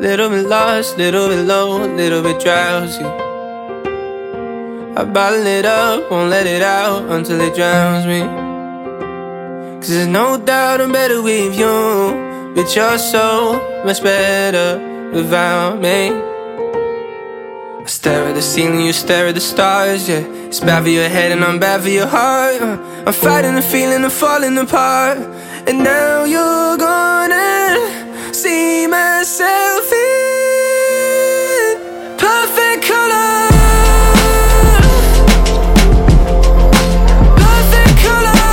Little bit lost, little bit low, little bit drowsy. I bottle it up, won't let it out until it drowns me. Cause there's no doubt I'm better with you, but you're so much better without me. I stare at the ceiling, you stare at the stars, yeah. It's bad for your head and I'm bad for your heart. I'm fighting the feeling of falling apart. And now you're gonna see myself in perfect color. Perfect color.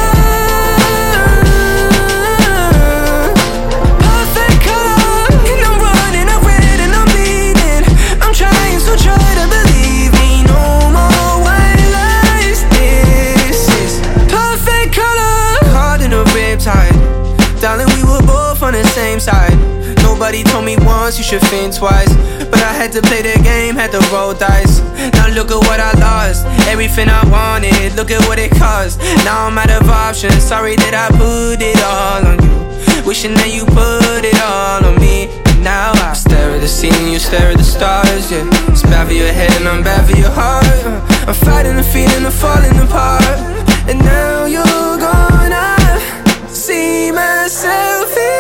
Perfect color. And I'm running, I'm red and I'm bleeding. I'm trying, so try to believe me. No more white lies. This is perfect color. Caught in a riptide. Darling, we were both on the same side. Nobody told me once, you should think twice. But I had to play the game, had to roll dice. Now look at what I lost, everything I wanted, look at what it cost. Now I'm out of options, sorry that I put it all on you. Wishing that you put it all on me. Now I stare at the ceiling, you stare at the stars, yeah. It's bad for your head and I'm bad for your heart. I'm fighting the feeling of falling apart. And now you're gonna see myself in